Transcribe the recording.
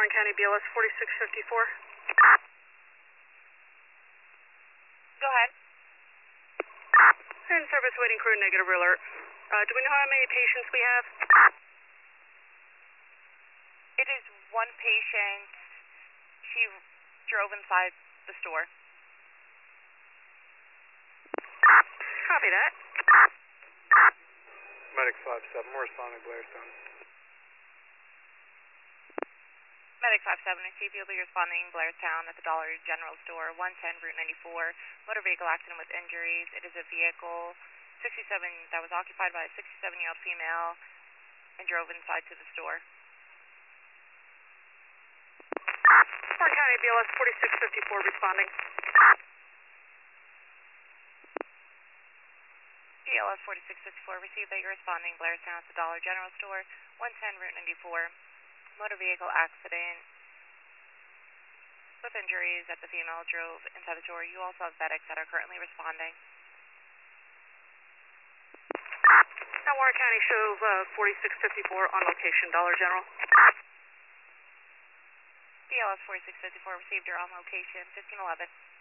Warren County BLS 4654. Go ahead. In service waiting crew, negative alert. Do we know how many patients we have? It is one patient. She drove inside the store. Copy that. Medic 5-7, we're responding Blairstown. Medic 5-7, receive. You'll be responding Blairstown at the Dollar General Store, 110 Route 94. Motor vehicle accident with injuries. It is a vehicle 67 that was occupied by a 67-year-old female and drove inside to the store. Warren County BLS 4654 responding. BLS 4654, receive that you're responding Blairstown at the Dollar General Store, 110 Route 94. Motor vehicle accident with injuries that the female drove inside the store. You also have medics that are currently responding. Now Warren County shows 4654 on location, Dollar General. BLS 4654, received your on location, 1511.